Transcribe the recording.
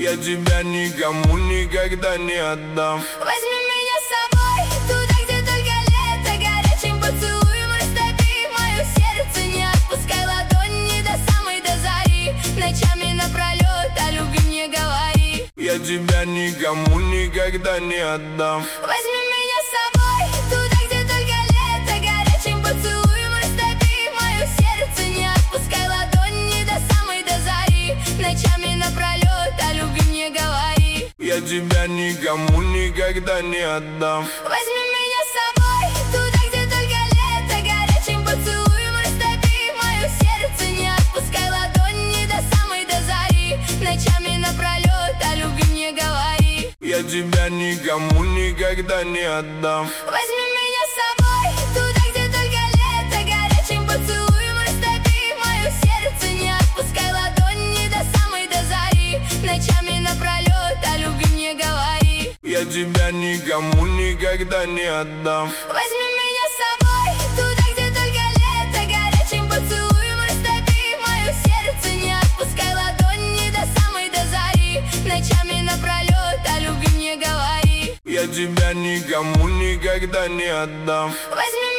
Я тебя никому никогда не отдам. Возьми меня с собой туда, где только лето. Горячим поцелуем растопи мое сердце. Не отпускай ладони до самой до зари. Ночами напролет о любви не говори. Я тебя никому никогда не отдам. Возьми меня с собой туда, где только лето. Горячим поцелуем растопи мое сердце. Не отпускай ладони до самой до зари. Ночами напролет о любви не говори. Я тебя никому никогда не отдам. Возьми меня с собой туда, где только лето. Горячим поцелуем растопи мое сердце. Не отпускай ладони до самой до зари. Ночами напролет о любви не говори. Я тебя никому никогда не отдам. Возьми меня с собой туда, где только лето. Горячим поцелуем растопи мое сердце. Не отпускай ладони до самой до зари. Ночами напролет о любви не говори. Я тебя никому никогда не отдам. Возьми меня с собой туда, где только лето. Горячим поцелуем растопи мое сердце. Не отпускай ладони до самой до зари. Ночами напролет о любви не говори. Я тебя никому никогда не отдам. Возьми